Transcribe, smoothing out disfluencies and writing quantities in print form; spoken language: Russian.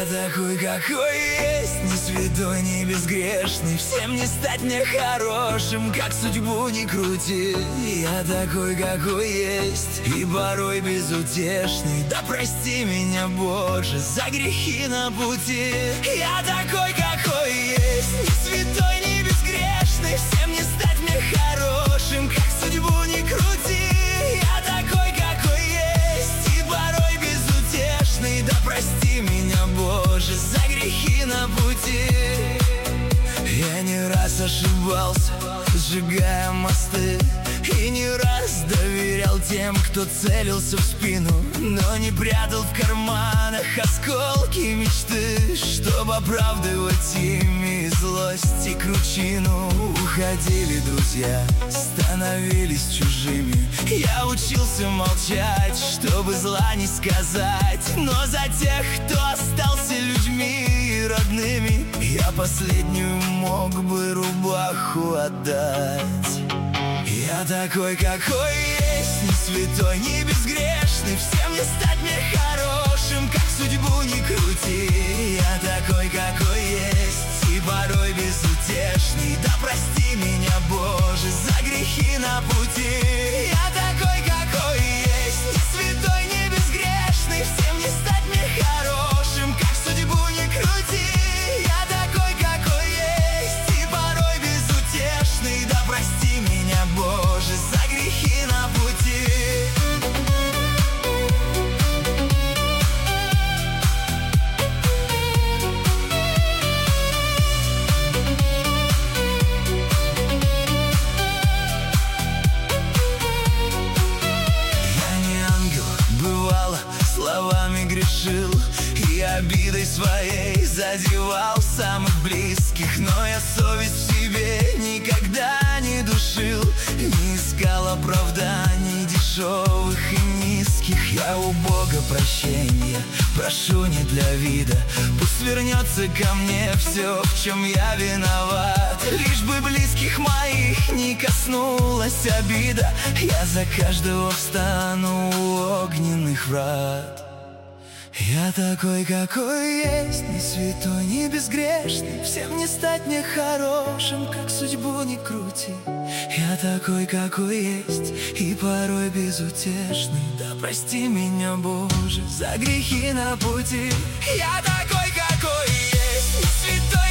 Я такой, какой есть, не святой, не безгрешный. Всем не стать мне хорошим, как судьбу не крути. Я такой, какой есть, и порой безутешный. Да прости меня, Боже, за грехи на пути. Я такой, какой есть, не святой, не безгрешный. Всем не стать мне хорошим, как судьбу не крути. Я такой, какой есть, и порой безутешный. Да прости меня, Боже, за грехи на пути. Я не раз ошибался, сжигая мосты, и не раз доверял тем, кто целился в спину, но не прятал в карманах осколки мечты, чтобы оправдывать ими злость и кручину. Уходили друзья, становились чужими. Я учился молчать, чтобы зла не сказать, но за тех, кто остался людьми и родными, я последнюю мог бы рубаху отдать. Я такой, какой есть, не святой, не безгрешный. Всем не стать мне хорошим, как судьбу не крути. Я такой, какой есть, и порой безутешный. Да прости меня, Боже, за грехи на пути. Я такой, какой есть, не святой, не безгрешный. Всем не стать мне хорошим, как судьбу не крути. Я такой, какой есть, и порой безутешный. Да прости меня, Боже, за грехи на пути. Я не ангел, бывало, словами грешил и обидой своей задевал самых близких, но я совесть в себе никогда не душил, не искал оправданий дешевых и низких. Я у Бога прощения прошу не для вида, пусть вернется ко мне все, в чем я виноват, лишь бы близких моих не коснулась обида. Я за каждого встану у огненных врат. Я такой, какой есть, не святой, не безгрешный. Всем не стать мне хорошим, как судьбу не крути. Я такой, какой есть, и порой безутешный. Да прости меня, Боже, за грехи на пути. Я такой, какой есть, не святой,